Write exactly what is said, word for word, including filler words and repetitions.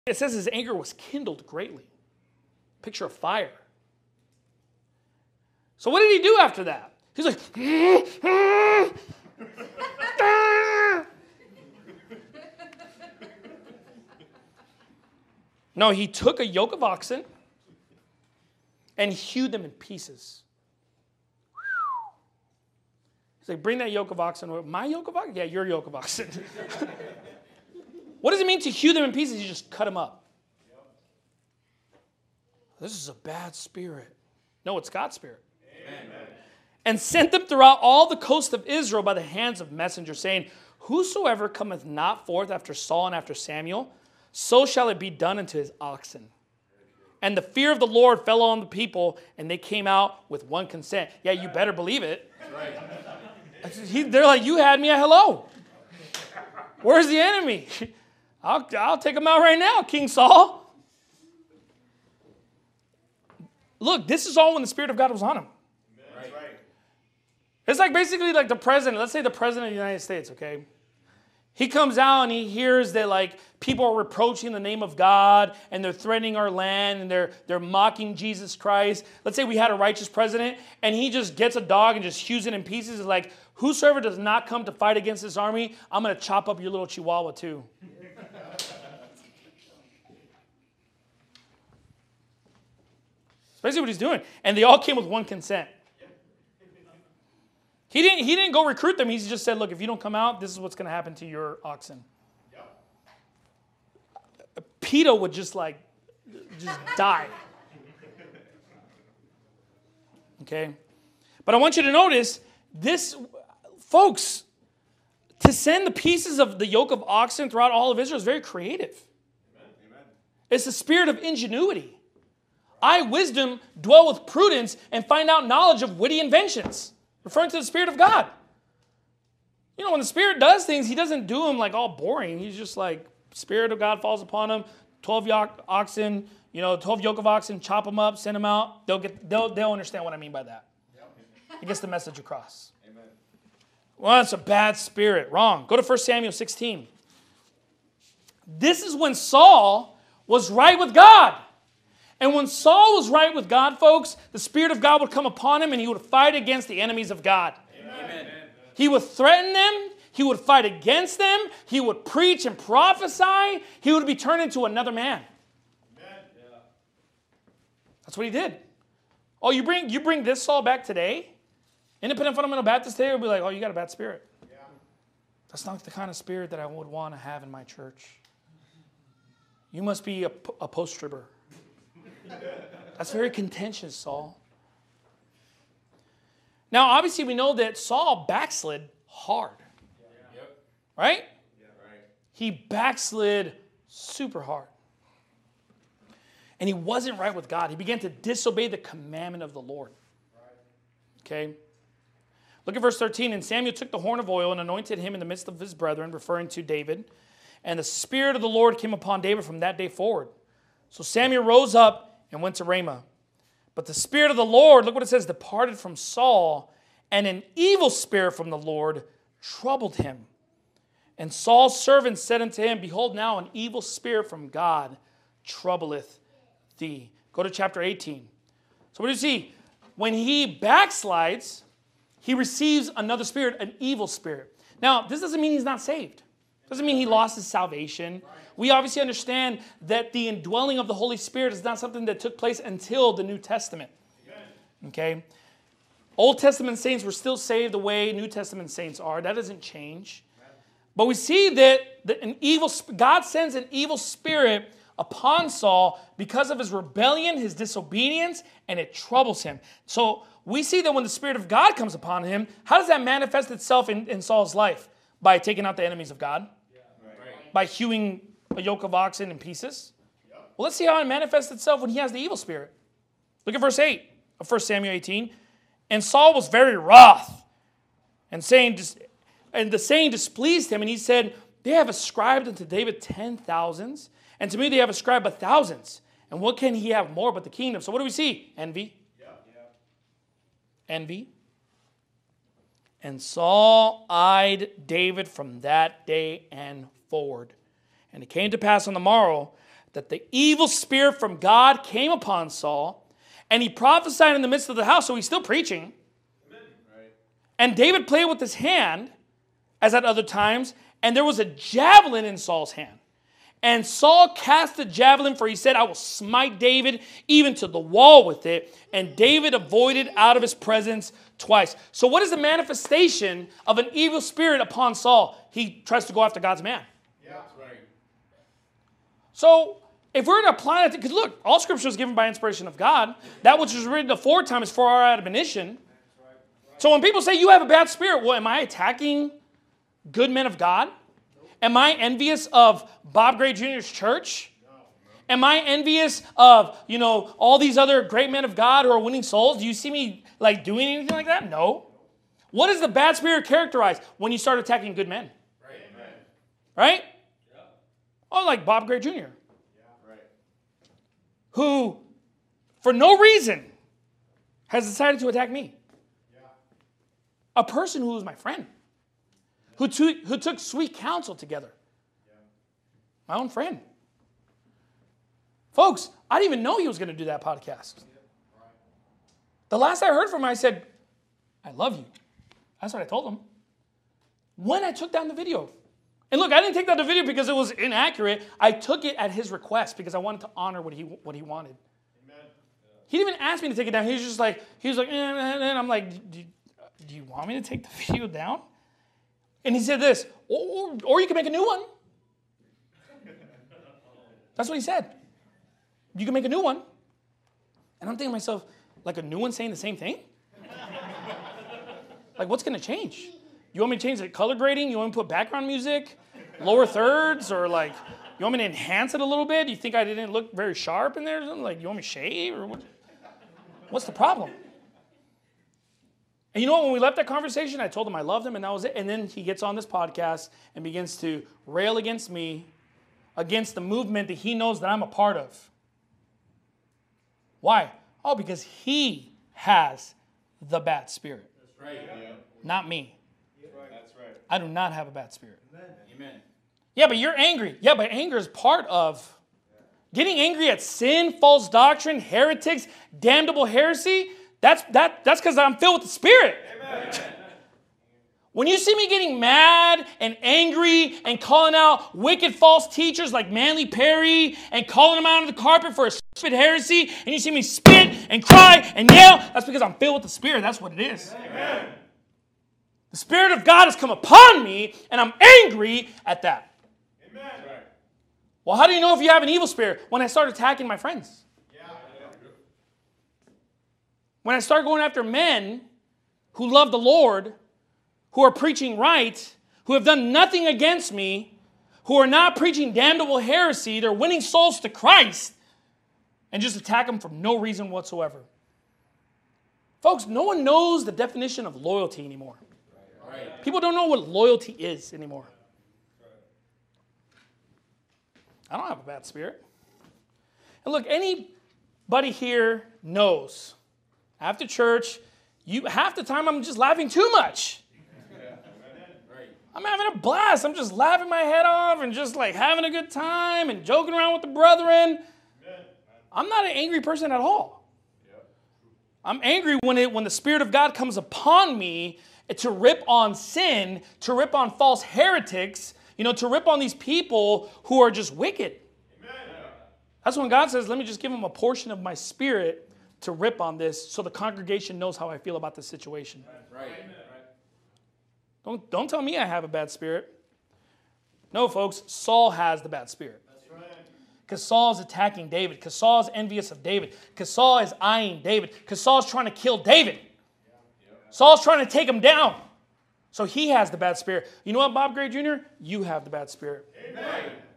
It says his anger was kindled greatly. Picture of fire. So what did he do after that? He's like, no, he took a yoke of oxen and hewed them in pieces. He's like, bring that yoke of oxen. My yoke of oxen? Yeah, your yoke of oxen. What does it mean to hew them in pieces? You just cut them up. This is a bad spirit. No, it's God's spirit. Amen. And sent them throughout all the coast of Israel by the hands of messengers, saying, whosoever cometh not forth after Saul and after Samuel, so shall it be done unto his oxen. And the fear of the Lord fell on the people, and they came out with one consent. Yeah, you better believe it. Right. He, they're like, you had me at hello. Where's the enemy? I'll, I'll take him out right now, King Saul. Look, this is all when the Spirit of God was on him. Right. It's like basically like the president. Let's say the president of the United States, okay? He comes out and he hears that like people are reproaching the name of God and they're threatening our land and they're they're mocking Jesus Christ. Let's say we had a righteous president and he just gets a dog and just hews it in pieces. It's like, whosoever does not come to fight against this army, I'm going to chop up your little chihuahua too. That's basically what he's doing. And they all came with one consent. He didn't, he didn't go recruit them. He just said, look, if you don't come out, this is what's going to happen to your oxen. Yep. PETA would just like, just die. Okay? But I want you to notice, this, folks, to send the pieces of the yoke of oxen throughout all of Israel is very creative. Amen. It's the spirit of ingenuity. I, wisdom, dwell with prudence and find out knowledge of witty inventions. Referring to the Spirit of God. You know, when the Spirit does things, he doesn't do them like all boring. He's just like, Spirit of God falls upon him, twelve yoke oxen, you know, twelve yoke of oxen, chop them up, send them out. They'll get, they'll, they'll understand what I mean by that. He gets the message across. Amen. Well, that's a bad spirit. Wrong. Go to First Samuel sixteen. This is when Saul was right with God. And when Saul was right with God, folks, the Spirit of God would come upon him and he would fight against the enemies of God. Amen. He would threaten them. He would fight against them. He would preach and prophesy. He would be turned into another man. Amen. That's what he did. Oh, you bring, you bring this Saul back today? Independent Fundamental Baptist today will be like, oh, you got a bad spirit. Yeah. That's not the kind of spirit that I would want to have in my church. You must be a, a post-tribber. That's very contentious, Saul. Now, obviously, we know that Saul backslid hard. Yeah. Right? Yeah, right? He backslid super hard. And he wasn't right with God. He began to disobey the commandment of the Lord. Okay? Look at verse thirteen. And Samuel took the horn of oil and anointed him in the midst of his brethren, referring to David. And the Spirit of the Lord came upon David from that day forward. So Samuel rose up and went to Ramah. But the Spirit of the Lord, look what it says, departed from Saul, and an evil spirit from the Lord troubled him. And Saul's servants said unto him, behold, now an evil spirit from God troubleth thee. Go to chapter eighteen. So what do you see? When he backslides, he receives another spirit, an evil spirit. Now, this doesn't mean he's not saved. Doesn't mean he lost his salvation. We obviously understand that the indwelling of the Holy Spirit is not something that took place until the New Testament. Okay? Old Testament saints were still saved the way New Testament saints are. That doesn't change. But we see that an evil, God sends an evil spirit upon Saul because of his rebellion, his disobedience, and it troubles him. So we see that when the Spirit of God comes upon him, how does that manifest itself in, in Saul's life? By taking out the enemies of God? Yeah. Right. By hewing a yoke of oxen in pieces? Yep. Well, let's see how it manifests itself when he has the evil spirit. Look at verse eight of First Samuel eighteen. And Saul was very wroth, and saying, and the saying displeased him, and he said, they have ascribed unto David ten thousands, and to me they have ascribed but thousands. And what can he have more but the kingdom? So what do we see? Envy. Yep. Yep. Envy. And Saul eyed David from that day and forward. And it came to pass on the morrow that the evil spirit from God came upon Saul, and he prophesied in the midst of the house, so he's still preaching. Right. And David played with his hand, as at other times, and there was a javelin in Saul's hand. And Saul cast the javelin, for he said, I will smite David even to the wall with it. And David avoided out of his presence twice. So what is the manifestation of an evil spirit upon Saul? He tries to go after God's man. Yeah, that's right. So if we're to apply that, because look, all scripture is given by inspiration of God. That which was written aforetime is for our admonition. So when people say you have a bad spirit, well, am I attacking good men of God? Am I envious of Bob Gray Junior's church? No, no. Am I envious of, you know, all these other great men of God who are winning souls? Do you see me like doing anything like that? No. What does the bad spirit characterize? When you start attacking good men. Right? Amen. Right? Yeah. Oh, like Bob Gray Junior Yeah, right. Who, for no reason, has decided to attack me. Yeah. A person who was my friend. Who, to, who took sweet counsel together. Yeah. My own friend. Folks, I didn't even know he was going to do that podcast. Yeah. Right. The last I heard from him, I said, I love you. That's what I told him. When I took down the video. And look, I didn't take down the video because it was inaccurate. I took it at his request because I wanted to honor what he, what he wanted. Amen. Yeah. He didn't even ask me to take it down. He was just like, he was like, eh, eh, eh. I'm like, do, do you want me to take the video down? And he said this, or, or you can make a new one. That's what he said. You can make a new one. And I'm thinking to myself, like a new one saying the same thing? Like, what's going to change? You want me to change the color grading? You want me to put background music? Lower thirds? Or like, you want me to enhance it a little bit? You think I didn't look very sharp in there? Or something? Like, you want me to shave? Or what? What's the problem? And you know what? When we left that conversation, I told him I loved him, and that was it. And then he gets on this podcast and begins to rail against me, against the movement that he knows that I'm a part of. Why? Oh, because he has the bad spirit. That's right. Yeah. Not me. That's right. That's right. I do not have a bad spirit. Amen. Amen. Yeah, but you're angry. Yeah, but anger is part of getting angry at sin, false doctrine, heretics, damnable heresy. That's that. That's because I'm filled with the Spirit. Amen. When you see me getting mad and angry and calling out wicked false teachers like Manly Perry and calling them out on the carpet for a stupid heresy, and you see me spit and cry and yell, that's because I'm filled with the Spirit. That's what it is. Amen. The Spirit of God has come upon me, and I'm angry at that. Amen. Well, how do you know if you have an evil spirit? When I start attacking my friends. When I start going after men who love the Lord, who are preaching right, who have done nothing against me, who are not preaching damnable heresy, they're winning souls to Christ, and just attack them for no reason whatsoever. Folks, no one knows the definition of loyalty anymore. Right. People don't know what loyalty is anymore. I don't have a bad spirit. And look, anybody here knows. After church, you half the time I'm just laughing too much. I'm having a blast. I'm just laughing my head off and just like having a good time and joking around with the brethren. I'm not an angry person at all. I'm angry when it when the Spirit of God comes upon me to rip on sin, to rip on false heretics, you know, to rip on these people who are just wicked. That's when God says, let me just give them a portion of my Spirit to rip on this so the congregation knows how I feel about this situation. Right. Right. Don't, don't tell me I have a bad spirit. No, folks, Saul has the bad spirit. Because Saul is attacking David. Because Saul is envious of David. Because Saul is eyeing David. Because Saul is trying to kill David. Saul's trying to take him down. So he has the bad spirit. You know what, Bob Gray Junior? You have the bad spirit. Amen.